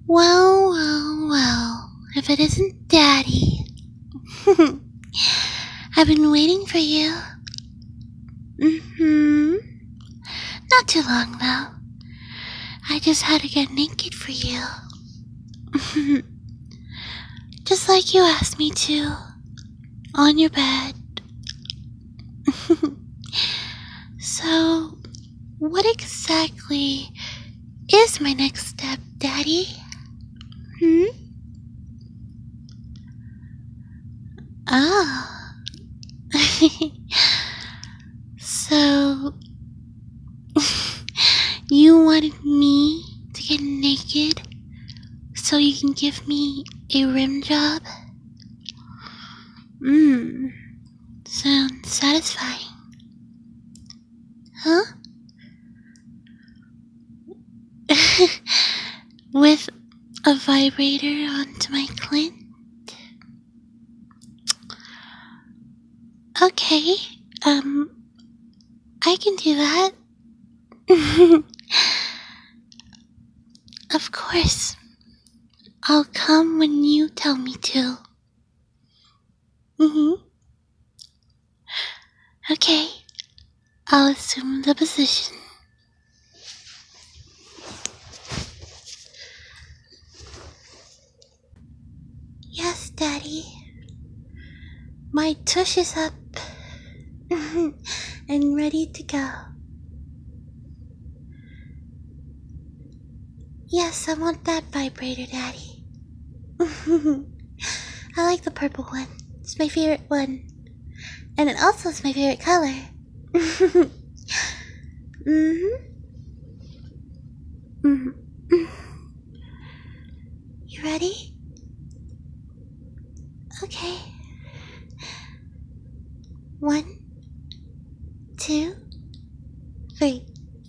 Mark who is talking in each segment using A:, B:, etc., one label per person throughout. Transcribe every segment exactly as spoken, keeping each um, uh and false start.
A: Well, well, well, if it isn't Daddy. I've been waiting for you. Mm-hmm. Not too long, though. I just had to get naked for you. Just like you asked me to. On your bed. So, what exactly is my next step, Daddy? Hmm? Ah. So, you wanted me to get naked so you can give me a rim job? Mmm. Sounds satisfying. Huh? With a vibrator onto my clit? Okay, um, I can do that. Of course. I'll come when you tell me to. Mm-hmm. Okay, I'll assume the position. Yes, Daddy. My tush is up and ready to go. Yes, I want that vibrator, Daddy. I like the purple one. It's my favorite one. And it also is my favorite color. Mm-hmm. Mm-hmm. You ready? Okay. One, two, three.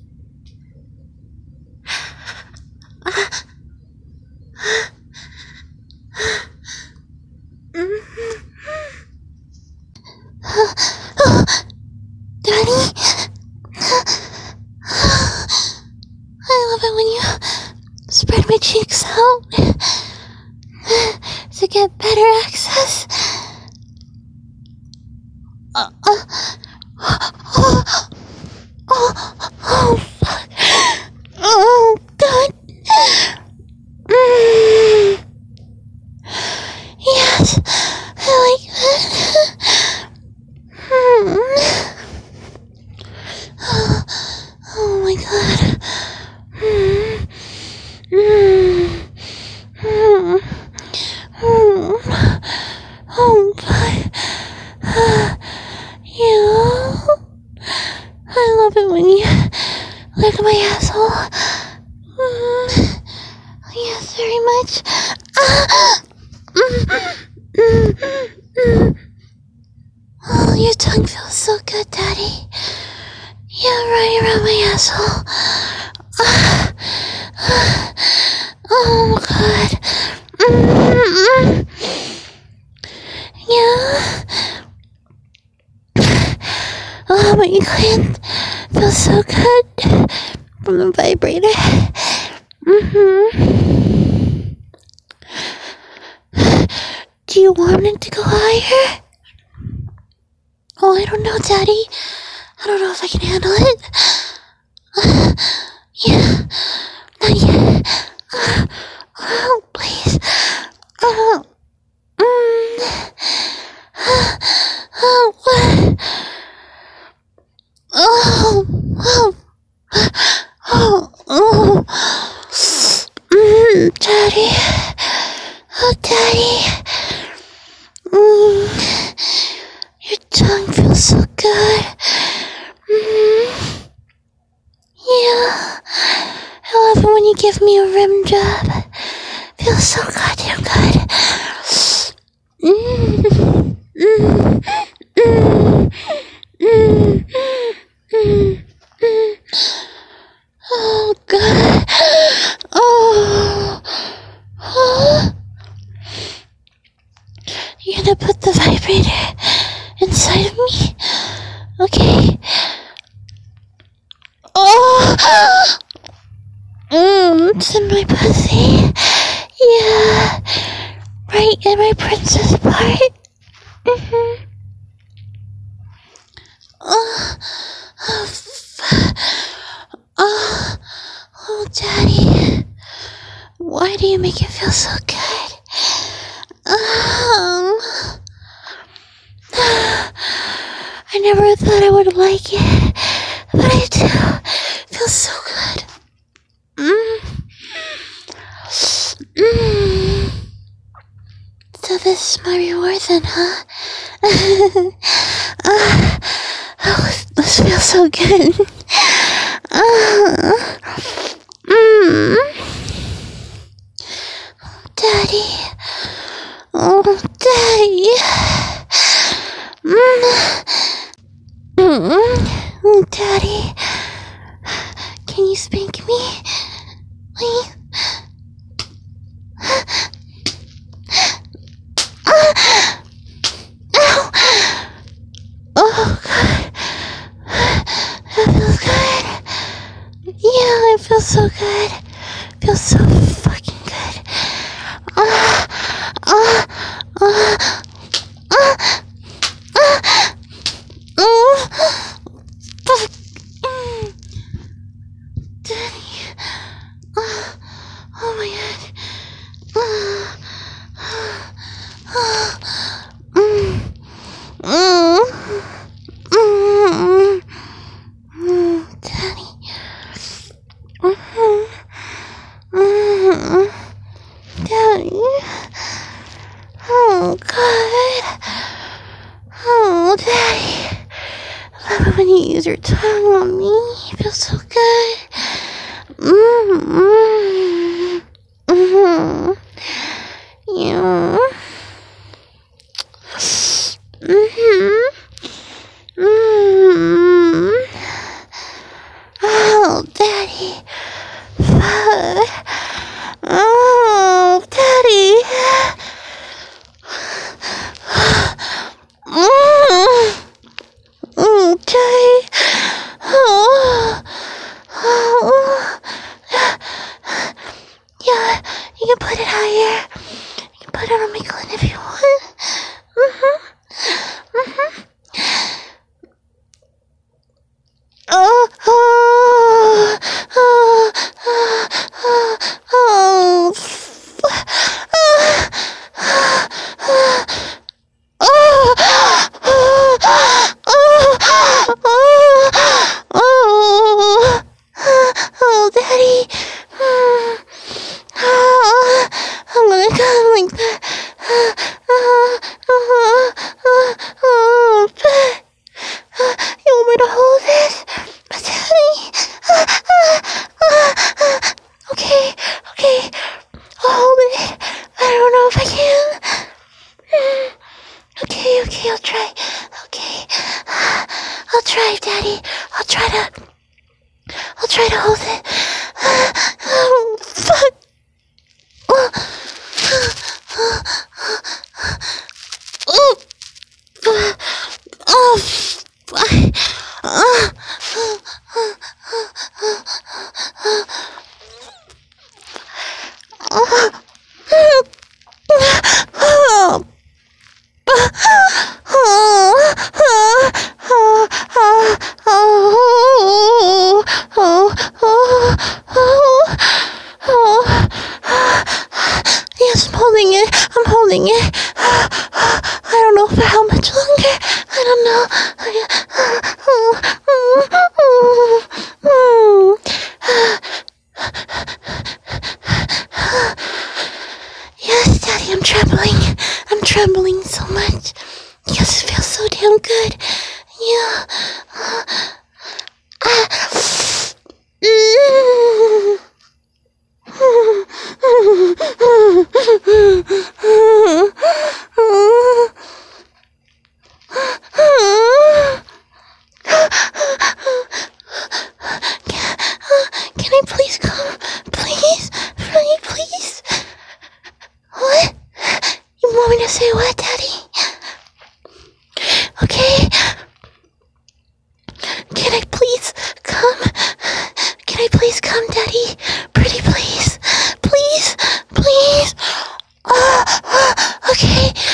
A: Daddy? I love it when you spread my cheeks out to get better access. Uh, uh, oh, oh, oh, fuck. Oh, God. Mm. Yes, I like that. Mm. Oh, oh my God. Mm. Mm. Mm. Mm. Oh God. You. I love it when you lick my asshole. Mm. Yes, very much. Ah. Mm. Mm. Mm. Oh, your tongue feels so good, Daddy. Yeah, right around my asshole. Ah. Ah. Oh God. Mm. Yeah. Oh, my clit feels so good from the vibrator. Mm-hmm. Do you want it to go higher? Oh, I don't know, Daddy. I don't know if I can handle it. Uh, yeah, not yet. Uh, oh, please. Oh, mm, uh, oh, what? Oh, oh, oh, oh, mm, Daddy. Oh, Daddy. Mm, your tongue feels so good. Mm, yeah, I love it when you give me a rim job. Feels so goddamn good. Mm, mm, mm, mm, mm, mm. Oh God. Oh. Oh. You're gonna put the vibrator inside of me? Okay. Oh. Mm, it's in my pussy. princess part. Mm-hmm. Oh, oh, f- oh, oh, Daddy. Why do you make it feel so good? Um, I never thought I would like it, but I do. It feels so good. Mm. Mm. So this is my reward then, huh? uh, oh, this feels so good. uh, mm. Daddy. Oh, Daddy. Mm. Mm. Daddy. Can you spank me? Please? Oh, God. That feels good. Yeah, it feels so good. It feels so fucking good. Uh, uh, uh, uh, uh, uh, fuck. Mm. Daddy. Uh, oh my God. Uh, uh, uh, mm. Mm. Mm. Mm. Daddy. Mm. Mm. Daddy. Oh, God. Oh, Daddy. I love it when you use your tongue on me. It feels so good. Mm-hmm. Mm-hmm. Yeah. Mm-hmm. Mm-hmm. Oh, Daddy. Fuck. Oh, Daddy. Mm. Okay. Oh. Oh. Yeah, you can put it higher. You can put it on my chin if you want. Mm-hmm. Mm-hmm. Oh. Oh. Oh. Oh. Oh. Oh. Oh. Oh. Oh, Daddy. Oh, I'm gonna come like that. Oh, oh, oh, oh, but, uh, you want me to hold it? But Daddy. Uh, uh, uh, uh, okay, okay. I'll hold it. I don't know if I can. Mm. Okay, okay, I'll try. Okay. Uh, I'll try, Daddy. I'll try to. I'll try to hold it. Uh, oh, fuck. Oh. Oh. Oh. Fuck. Oh. Yes, I'm holding it. I'm holding it. I don't know for how much longer. I don't know. Yes, Daddy, I'm trembling. I'm trembling so much. Yes, it feels so damn good. Yeah. Mm. Can I please come? Please? Really, please? What? You want me to say what, Daddy? Okay. Can I please come? Can I please come, Daddy? Pretty please. Please. Please. Oh, oh, okay.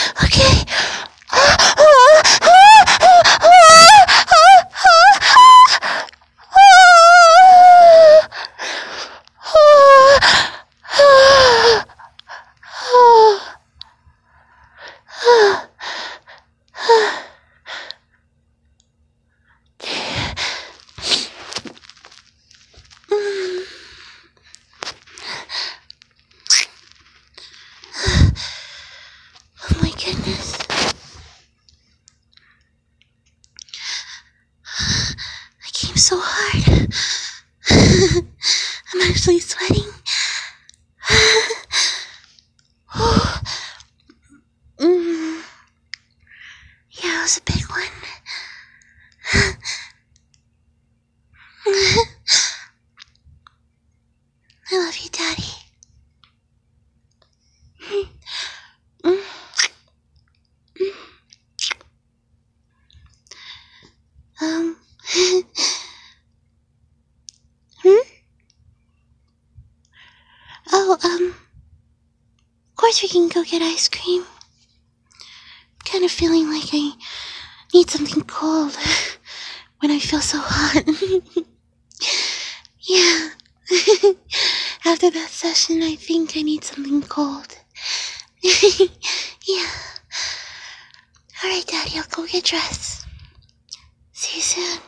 A: Oh, um, of course we can go get ice cream. I'm kind of feeling like I need something cold when I feel so hot. Yeah. After that session, I think I need something cold. Yeah. Alright, Daddy, I'll go get dressed. See you soon.